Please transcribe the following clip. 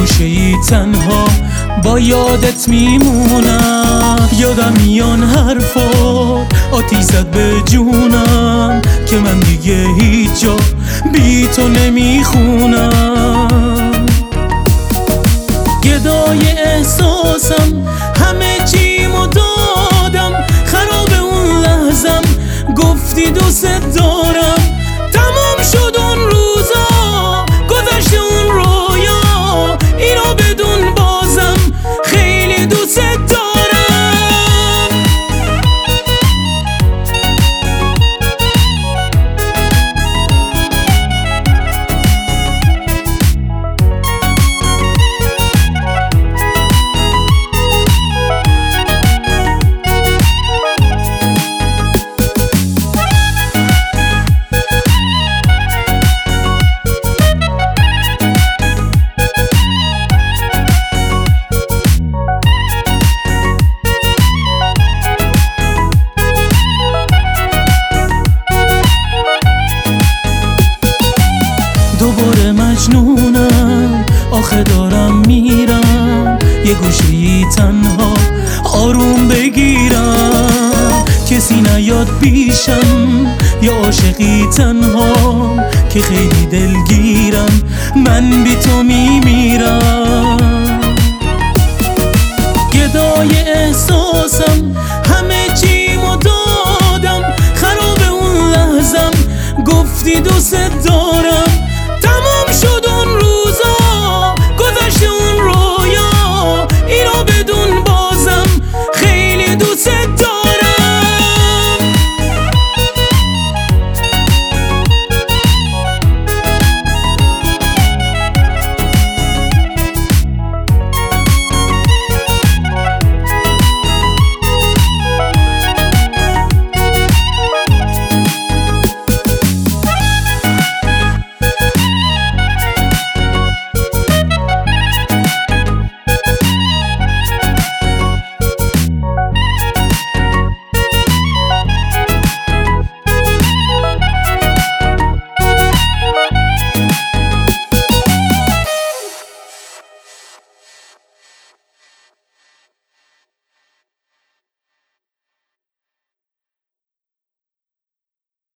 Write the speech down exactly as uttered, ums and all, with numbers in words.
گوشه ای تنها با یادت میمونم. یادم میان حرفات آتیش زد به جونم که من دیگه هیچ جا بی تو نمیخونم. گدای احساسم همه چیمو دادم، خراب اون لحظم گفتی دوست دارم. تمام شد اون روزا، گذشت اون رویا، اینو بدون بازم خیلی دوست دارم. دوباره مجنونم، آخه دارم میرم یه گوشه‌ای تنها آروم بگیرم. کسی نیاد پیشم، یا عاشقی تنها که خیلی دلگیرم، من بی تو میمیرم.